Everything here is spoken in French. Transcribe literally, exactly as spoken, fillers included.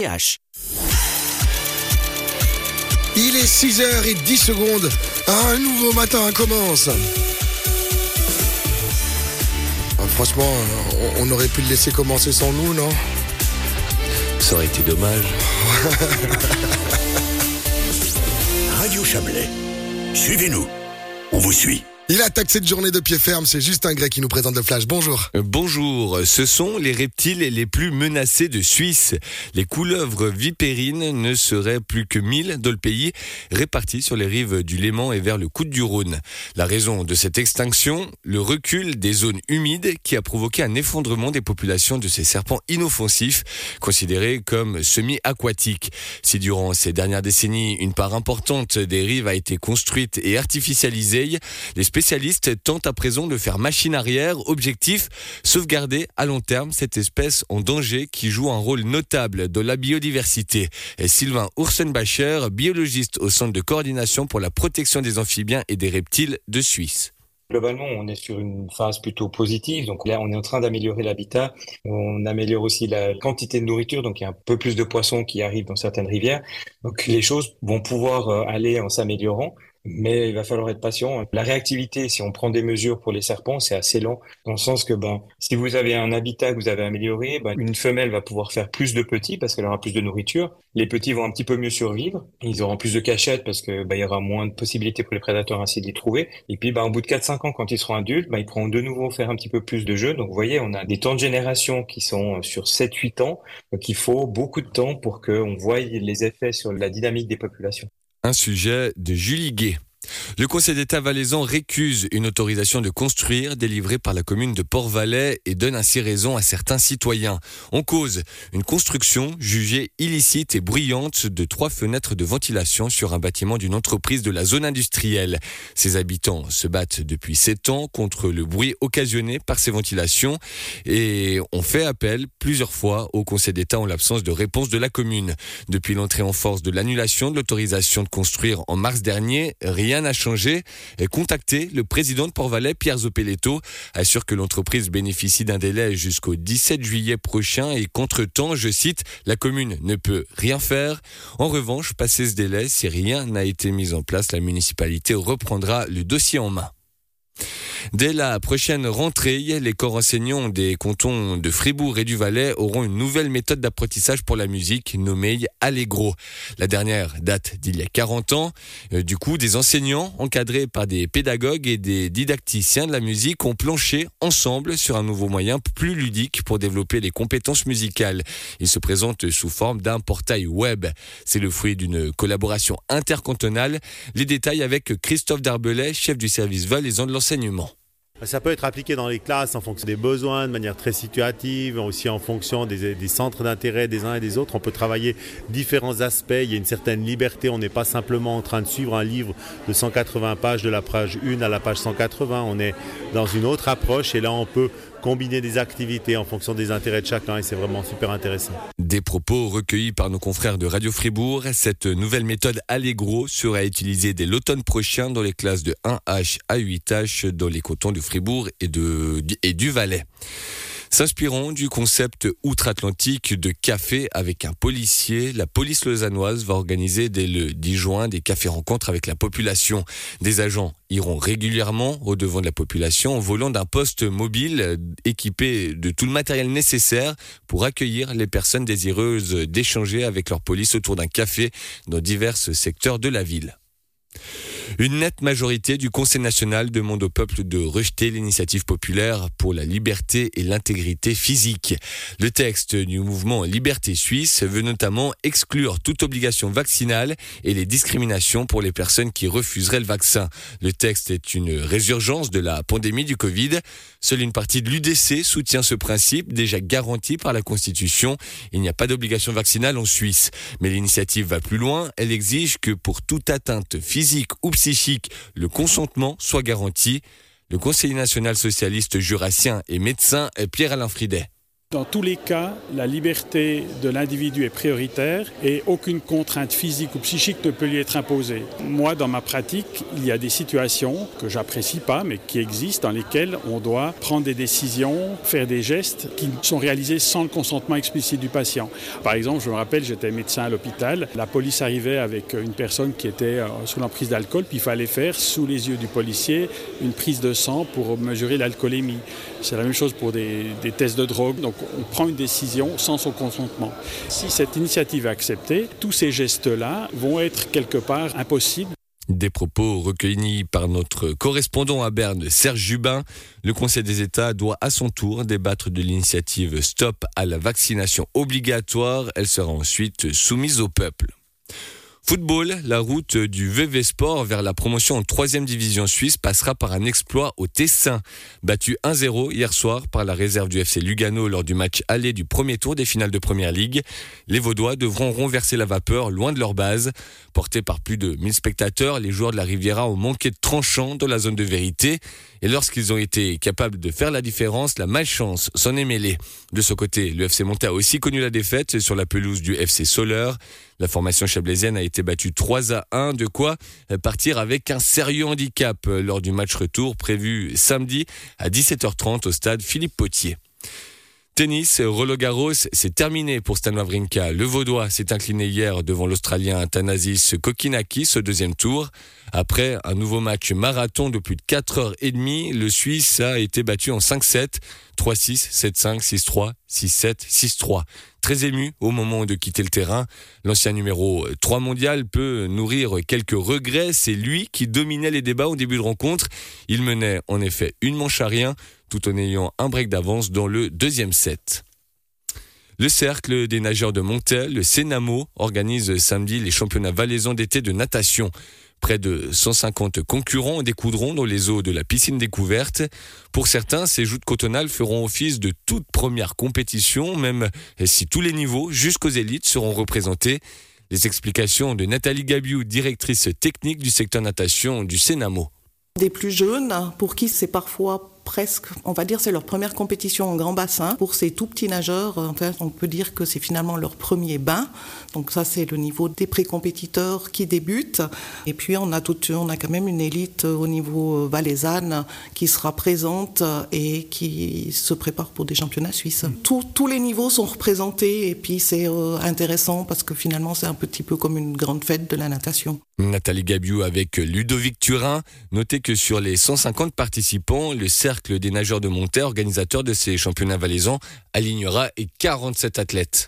H. Il est six heures dix secondes. Un nouveau matin commence. Ah, franchement, on, on aurait pu le laisser commencer sans nous, non ? Ça aurait été dommage. Radio Chablais. Suivez-nous. On vous suit. Il attaque cette journée de pied ferme, c'est Justin Gray qui nous présente le flash. Bonjour. Bonjour, ce sont les reptiles les plus menacés de Suisse. Les couleuvres vipérines ne seraient plus que mille dans le pays, réparties sur les rives du Léman et vers le coude du Rhône. La raison de cette extinction, le recul des zones humides qui a provoqué un effondrement des populations de ces serpents inoffensifs, considérés comme semi-aquatiques. Si durant ces dernières décennies, une part importante des rives a été construite et artificialisée, les spécialistes tentent à présent de faire machine arrière. Objectif, sauvegarder à long terme cette espèce en danger qui joue un rôle notable dans la biodiversité. Et Sylvain Ursenbacher, biologiste au Centre de coordination pour la protection des amphibiens et des reptiles de Suisse. Globalement, on est sur une phase plutôt positive. Donc là, on est en train d'améliorer l'habitat. On améliore aussi la quantité de nourriture. Donc il y a un peu plus de poissons qui arrivent dans certaines rivières. Donc les choses vont pouvoir aller en s'améliorant. Mais il va falloir être patient. La réactivité, si on prend des mesures pour les serpents, c'est assez lent, dans le sens que ben, si vous avez un habitat que vous avez amélioré, ben, une femelle va pouvoir faire plus de petits parce qu'elle aura plus de nourriture. Les petits vont un petit peu mieux survivre. Ils auront plus de cachettes parce que ben, il y aura moins de possibilités pour les prédateurs ainsi d'y trouver. Et puis, ben, au bout de quatre cinq ans, quand ils seront adultes, ben, ils pourront de nouveau faire un petit peu plus de jeux. Donc, vous voyez, on a des temps de génération qui sont sur sept huit ans. Donc, il faut beaucoup de temps pour qu'on voie les effets sur la dynamique des populations. Un sujet de Julie Gué. Le Conseil d'État valaisan récuse une autorisation de construire délivrée par la commune de Port-Valais et donne ainsi raison à certains citoyens. En cause, une construction jugée illicite et bruyante de trois fenêtres de ventilation sur un bâtiment d'une entreprise de la zone industrielle. Ses habitants se battent depuis sept ans contre le bruit occasionné par ces ventilations et ont fait appel plusieurs fois au Conseil d'État en l'absence de réponse de la commune. Depuis l'entrée en force de l'annulation de l'autorisation de construire en mars dernier, rien n'a changé. Contacté, le président de Port-Valais, Pierre Zopeletto, assure que l'entreprise bénéficie d'un délai jusqu'au dix-sept juillet prochain et qu'entre-temps, je cite, la commune ne peut rien faire. En revanche, passé ce délai, si rien n'a été mis en place, la municipalité reprendra le dossier en main. Dès la prochaine rentrée, les corps enseignants des cantons de Fribourg et du Valais auront une nouvelle méthode d'apprentissage pour la musique nommée Allegro. La dernière date d'il y a quarante ans. Du coup, des enseignants encadrés par des pédagogues et des didacticiens de la musique ont planché ensemble sur un nouveau moyen plus ludique pour développer les compétences musicales. Il se présente sous forme d'un portail web. C'est le fruit d'une collaboration intercantonale. Les détails avec Christophe Darbelay, chef du service valaisan de l'enseignement. Ça peut être appliqué dans les classes en fonction des besoins, de manière très situative, aussi en fonction des, des centres d'intérêt des uns et des autres. On peut travailler différents aspects, il y a une certaine liberté, on n'est pas simplement en train de suivre un livre de cent quatre-vingts pages, de la page un à la page cent quatre-vingts, on est dans une autre approche et là on peut combiner des activités en fonction des intérêts de chacun et c'est vraiment super intéressant. Des propos recueillis par nos confrères de Radio Fribourg. Cette nouvelle méthode Allegro sera utilisée dès l'automne prochain dans les classes de un H à huit H dans les cantons de Fribourg et, de, et du Valais. S'inspirant du concept outre-Atlantique de café avec un policier, la police lausannoise va organiser dès le dix juin des cafés-rencontres avec la population. Des agents iront régulièrement au devant de la population en volant d'un poste mobile équipé de tout le matériel nécessaire pour accueillir les personnes désireuses d'échanger avec leur police autour d'un café dans divers secteurs de la ville. Une nette majorité du Conseil national demande au peuple de rejeter l'initiative populaire pour la liberté et l'intégrité physique. Le texte du mouvement Liberté Suisse veut notamment exclure toute obligation vaccinale et les discriminations pour les personnes qui refuseraient le vaccin. Le texte est une résurgence de la pandémie du Covid. Seule une partie de l'U D C soutient ce principe déjà garanti par la Constitution. Il n'y a pas d'obligation vaccinale en Suisse. Mais l'initiative va plus loin. Elle exige que pour toute atteinte physique ou psychique, le consentement soit garanti. Le conseiller national socialiste jurassien et médecin Pierre-Alain Fridet. Dans tous les cas, la liberté de l'individu est prioritaire et aucune contrainte physique ou psychique ne peut lui être imposée. Moi, dans ma pratique, il y a des situations que j'apprécie pas, mais qui existent, dans lesquelles on doit prendre des décisions, faire des gestes qui sont réalisés sans le consentement explicite du patient. Par exemple, je me rappelle, j'étais médecin à l'hôpital, la police arrivait avec une personne qui était sous l'emprise d'alcool, puis il fallait faire, sous les yeux du policier, une prise de sang pour mesurer l'alcoolémie. C'est la même chose pour des, des tests de drogue. Donc, on prend une décision sans son consentement. Si cette initiative est acceptée, tous ces gestes-là vont être quelque part impossibles. Des propos recueillis par notre correspondant à Berne, Serge Jubin. Le Conseil des États doit à son tour débattre de l'initiative Stop à la vaccination obligatoire. Elle sera ensuite soumise au peuple. Football, la route du V V Sport vers la promotion en troisième division suisse passera par un exploit au Tessin. Battu un zéro hier soir par la réserve du F C Lugano lors du match aller du premier tour des finales de Première Ligue. Les Vaudois devront renverser la vapeur loin de leur base. Portés par plus de mille spectateurs, les joueurs de la Riviera ont manqué de tranchant dans la zone de vérité. Et lorsqu'ils ont été capables de faire la différence, la malchance s'en est mêlée. De ce côté, le F C Montais a aussi connu la défaite sur la pelouse du F C Soleure. La formation chablaisienne a été battue trois à un, de quoi partir avec un sérieux handicap lors du match retour prévu samedi à dix-sept heures trente au stade Philippe Potier. Tennis, Roland Garros, c'est terminé pour Stan Wawrinka. Le Vaudois s'est incliné hier devant l'Australien Thanasis Kokkinakis au deuxième tour. Après un nouveau match marathon de plus de quatre heures trente, le Suisse a été battu en cinq sept, trois six, sept cinq, six trois, six sept, six trois. Très ému au moment de quitter le terrain, l'ancien numéro trois mondial peut nourrir quelques regrets. C'est lui qui dominait les débats au début de rencontre. Il menait en effet une manche à rien, tout en ayant un break d'avance dans le deuxième set. Le Cercle des nageurs de Montel, le Cénamo, organise samedi les championnats valaisans d'été de natation. Près de cent cinquante concurrents découdront dans les eaux de la piscine découverte. Pour certains, ces joutes cotonales feront office de toute première compétition, même si tous les niveaux, jusqu'aux élites, seront représentés. Les explications de Nathalie Gabiou, directrice technique du secteur natation du Cénamo. Des plus jeunes, pour qui c'est parfois presque, on va dire, c'est leur première compétition en grand bassin. Pour ces tout petits nageurs, en fait, on peut dire que c'est finalement leur premier bain. Donc ça, c'est le niveau des pré-compétiteurs qui débutent. Et puis, on a, tout, on a quand même une élite au niveau valaisanne qui sera présente et qui se prépare pour des championnats suisses. Tous, tous les niveaux sont représentés et puis c'est euh, intéressant parce que finalement, c'est un petit peu comme une grande fête de la natation. Nathalie Gabiou avec Ludovic Turin. Notez que sur les cent cinquante participants, le Cercle des nageurs de Montet, organisateur de ces championnats valaisans, alignera quarante-sept athlètes.